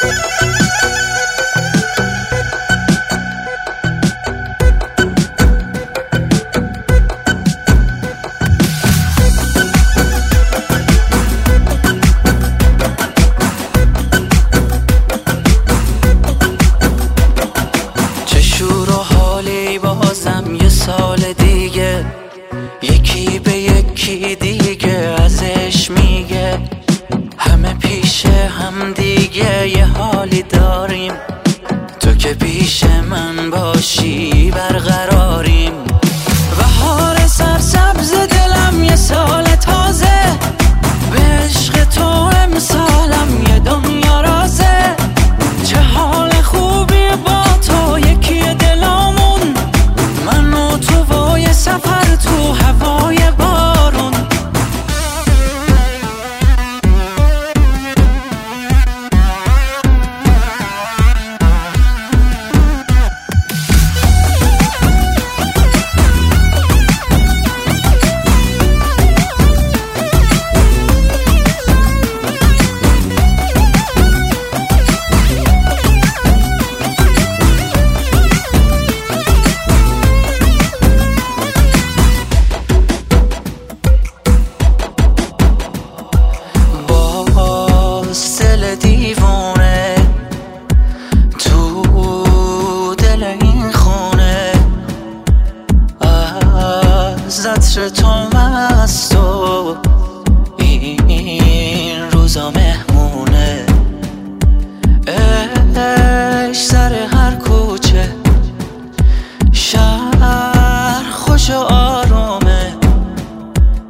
سال دیگه یکی به یکی دیگه ازش میگه همه پیش هم دیگه یه حالی داریم، تو که پیش من باشی برقراریم. بهار سرسبز دلم یه سال تازه، به عشق تو امسالم یه دنیا رازه. چه حال خوبی با تو یکی دلامون، من و تو و یه سفر تو هوای بارون. دیوونه تو دل این خونه، از عطر تو مست و این روزا مهمونه. عشق سر هر کوچه، شهر خوش و آرومه،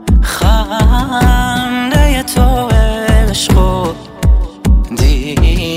خنده تو عشق و